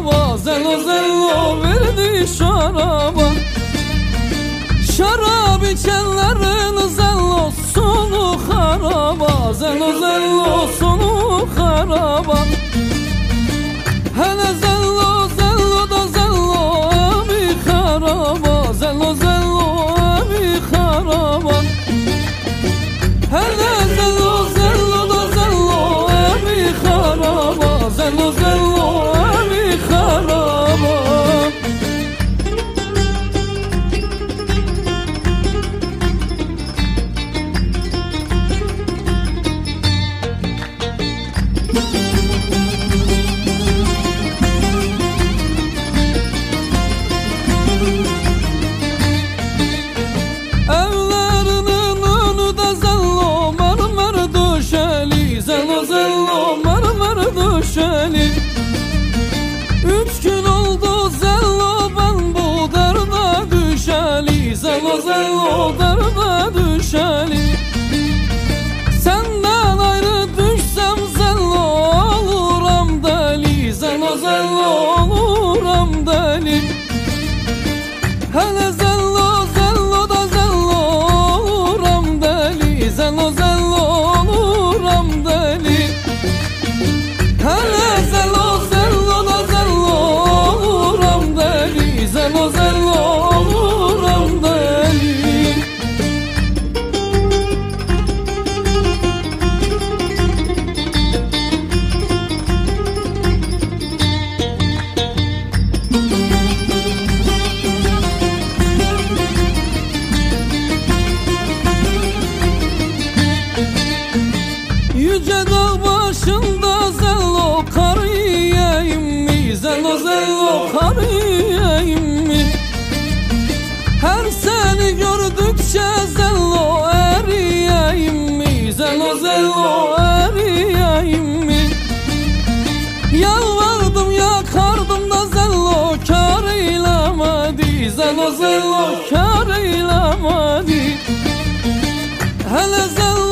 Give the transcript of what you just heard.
haraba, zello zello verdi şaraba. Şarap içenlerin zello sonu haraba, zello zello sonu haraba. Hele zello zello da zello abi haraba, zello zello abi haraba. Hele zello zello da zello abi haraba, zello zello abi haraba. Evlerinin önü de zello mermer döşeli, zello zello mermer döşeli. 3 gün oldu zello ben bu derde düşeli, zello zello derde düşeli. Senden ayrı düşsem zello oluram deli, zello zello oluram deli. Hele zello zello da zello oluram deli, zello zello oluram deli. Hele zello zello da zello oluram deli, zello zello oluram deli. Yüce dağ başında zello kar yiyeyim mi, zello zello kar yiyeyim mi? Her seni gördükçe zello eriyeyim mi, zello zello eriyeyim mi? Yalvardım yakardım da zello kar eylemedi, zello zello kar eylemedi. Hele zello